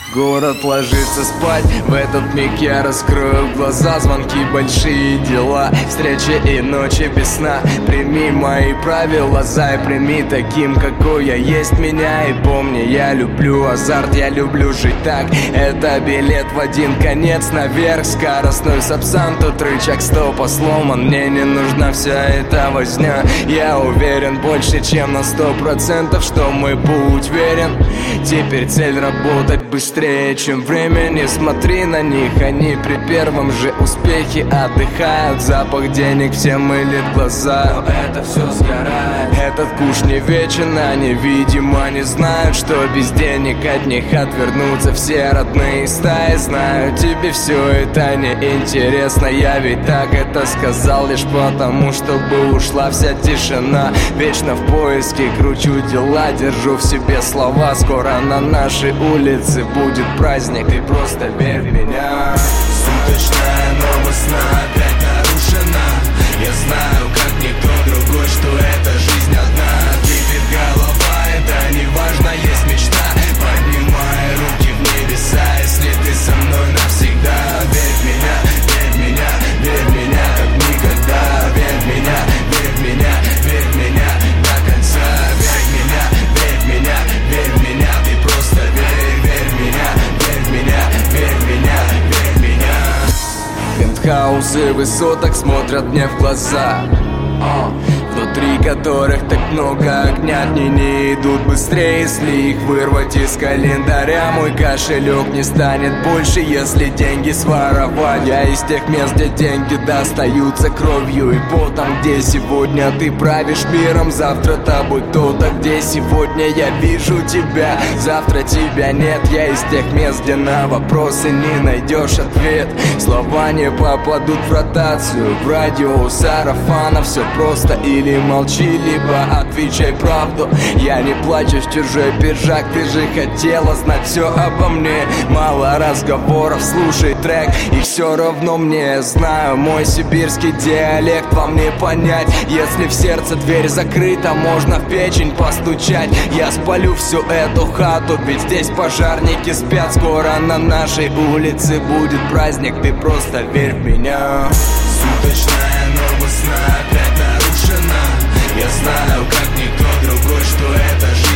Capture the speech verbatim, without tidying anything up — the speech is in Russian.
Город ложится спать, в этот миг я раскрою глаза. Звонки, большие дела, встречи и ночи без сна. Прими мои правила, зай, прими таким, какой я есть меня. И помни, я люблю азарт, я люблю жить так. Это билет в один конец наверх. Скоростной сапсан, тут рычаг стопа сломан. Мне не нужна вся эта возня. Я уверен больше, чем на сто процентов, что мой путь верен. Теперь цель работать быстрее, чем время. Не смотри на них, они при первом же успехе отдыхают. Запах денег всем мылит глаза, но это все сгорает. Этот куш не вечен, они, видимо, не знают, что без денег от них отвернутся все родные стаи. Знаю, тебе все это не интересно, я ведь так это сказал лишь потому, чтобы ушла вся тишина. Вечно в поиске кручу дела, держу в себе слова. Скоро на нашей улице будет праздник, ты просто верь в меня. Суточная новостная опять нарушена. Я знаю, как никто другой, что эта жизнь одна. Кипит голова, это не важно, есть мечта. Поднимай руки в небеса, если ты со мной навсегда. Верь в меня, верь в меня, верь в меня, как никогда. Верь в меня, верь в меня, верь в меня до конца. Верь в меня, верь в меня, верь в меня, ты просто верь, верь в меня, верь в меня, верь в меня, верь в меня. Пентхаусы высоток смотрят мне в глаза, uh, внутри которых так много огня. Дни не идут быстрее, если их вырвать из календаря. Мой кошелек не станет больше, если деньги своровать. Я из тех мест, где деньги достаются кровью и потом. Где сегодня ты правишь миром, завтра тобой кто-то. Где сегодня я вижу тебя, завтра тебя нет. Я из тех мест, где на вопросы не найдешь ответ. Слова не попадут в ротацию, в радио, сарафана. Все просто, или молчи, либо отвечай правду. Я не плачу в чужой пиджак, ты же хотела знать все обо мне. Мало разговоров, слушай трек, и все равно мне. Знаю, мой сибирский диалект вам не понять. Если в сердце дверь закрыта, можно в печень постучать. Я спалю всю эту хату, ведь здесь пожарники спят. Скоро на нашей улице будет праздник, ты просто верь в меня. Суточная новостная опять нарушена. Я знаю, как никто другой, что это жизнь